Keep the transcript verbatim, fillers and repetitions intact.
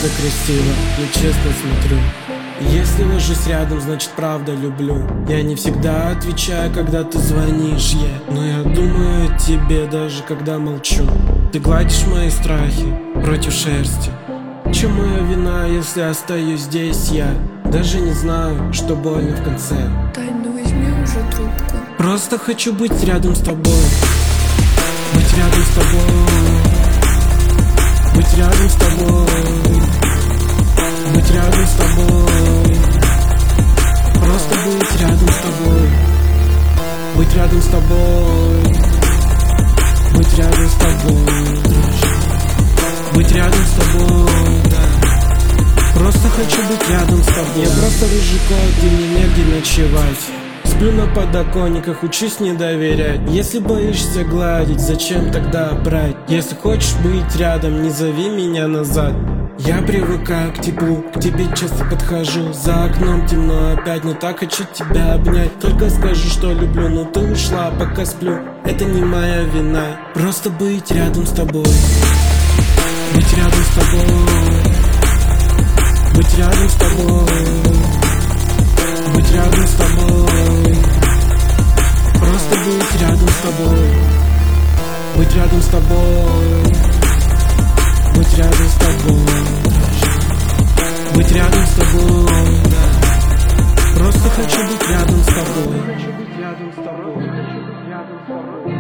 правда красиво, но честно смотрю. Если ложусь рядом, значит правда люблю. Я не всегда отвечаю, когда ты звонишь, yeah. Но я думаю о тебе, даже когда молчу. Ты гладишь мои страхи против шерсти. Чем моя вина, если остаюсь здесь я? Даже не знаю, что больно в конце. Тань, ну возьми уже трубку. Просто хочу быть рядом с тобой. Быть рядом с тобой. Быть рядом с тобой. Быть рядом с тобой. Просто быть рядом с тобой. Быть рядом с тобой. Быть рядом с тобой. Быть рядом с тобой, да. Просто хочу быть рядом с тобой. Я просто рыжий кот, и мне негде ночевать. Сплю на подоконниках, учусь не доверять. Если боишься гладить, зачем тогда брать? Если хочешь быть рядом, не зови меня назад. Я привыкаю к теплу, к тебе часто подхожу. За окном темно опять, но так хочу тебя обнять. Только скажу, что люблю, но ты ушла, пока сплю. Это не моя вина, просто быть рядом с тобой. Быть рядом с тобой. Быть рядом с тобой. Быть рядом с тобой. Просто быть рядом с тобой. Быть рядом с тобой. Быть рядом с тобой. Быть рядом с тобой, да. Просто хочу быть рядом с тобой. Хочу быть рядом с тобой.